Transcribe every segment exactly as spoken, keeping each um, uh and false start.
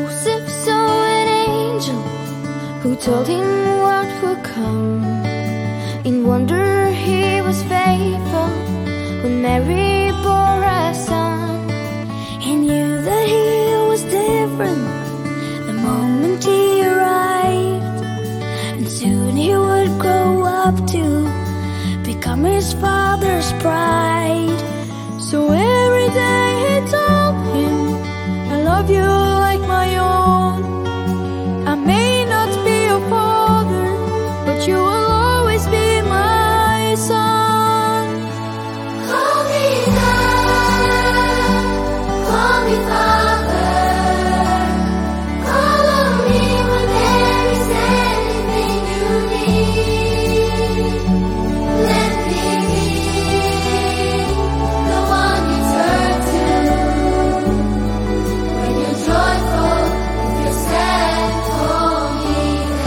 Joseph saw an angel who told him what would come. In wonder he was faithful when Mary bore a son. He knew that he was different the moment he arrived, and soon he would grow up to become his father's pride. So every day he told him, I love you like my own. I may not be your father, but you will always be my son. Call me Dad, call me Father, call on me when there is anything you need. Let me be the one you turn to when you're joyful, if you're sad, call me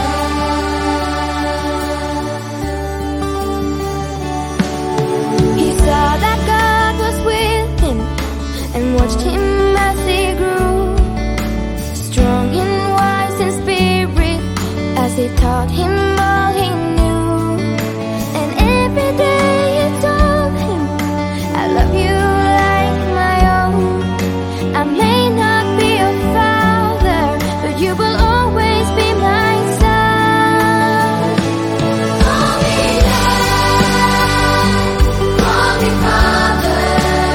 He saw that God was with him and watched him as he grew, strong and wise in spirit, as he taught him all he knew. And every day he told him, I love you like my own. I may not be your father, but you will always be my son. Call me Dad, call me Father,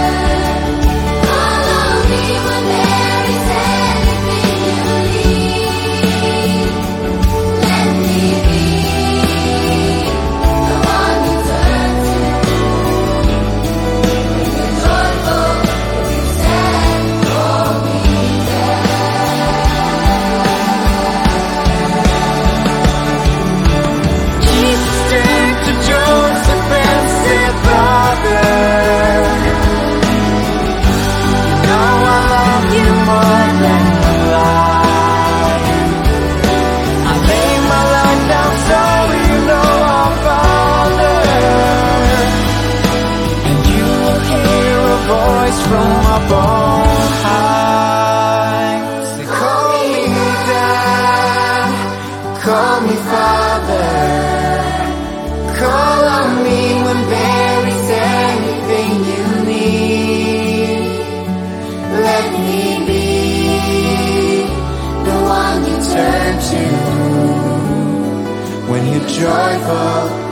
call on me when there is anything you need. Let me be the one you turn to when you're joyful, if you're sad, call me Jesus turned to Joseph and said, Brother, you know I love you more than life. I lay my life down so you know our Father, and you will hear a voice from up on high. Say, call me Dad, call me Father, call on me when there is anything you need. Let me be the one you turn to when you're joyful,